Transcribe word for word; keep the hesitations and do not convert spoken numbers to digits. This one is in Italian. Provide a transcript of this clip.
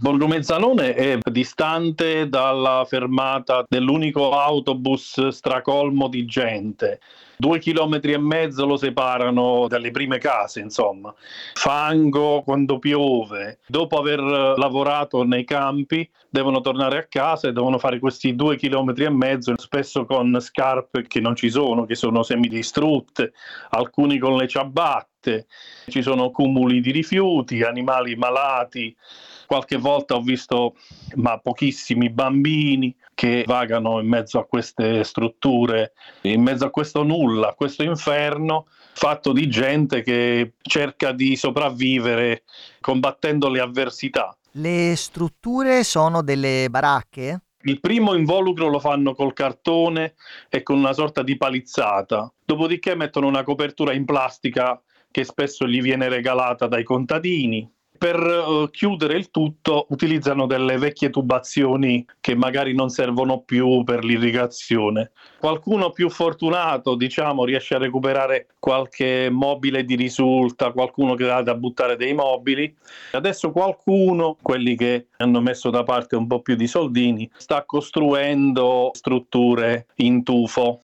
Borgo Mezzalone è distante dalla fermata dell'unico autobus stracolmo di gente. Due chilometri e mezzo lo separano dalle prime case, insomma. Fango quando piove. Dopo aver lavorato nei campi, devono tornare a casa e devono fare questi due chilometri e mezzo, spesso con scarpe che non ci sono, che sono semidistrutte, alcuni con le ciabatte. Ci sono cumuli di rifiuti, animali malati. Qualche volta ho visto, ma pochissimi, bambini che vagano in mezzo a queste strutture, in mezzo a questo nulla, a questo inferno fatto di gente che cerca di sopravvivere combattendo le avversità. Le strutture sono delle baracche? Il primo involucro lo fanno col cartone e con una sorta di palizzata, dopodiché mettono una copertura in plastica che spesso gli viene regalata dai contadini. Per uh, chiudere il tutto utilizzano delle vecchie tubazioni che magari non servono più per l'irrigazione. Qualcuno più fortunato, diciamo, riesce a recuperare qualche mobile di risulta, qualcuno che ha da buttare dei mobili. Adesso qualcuno, quelli che hanno messo da parte un po' più di soldini, sta costruendo strutture in tufo.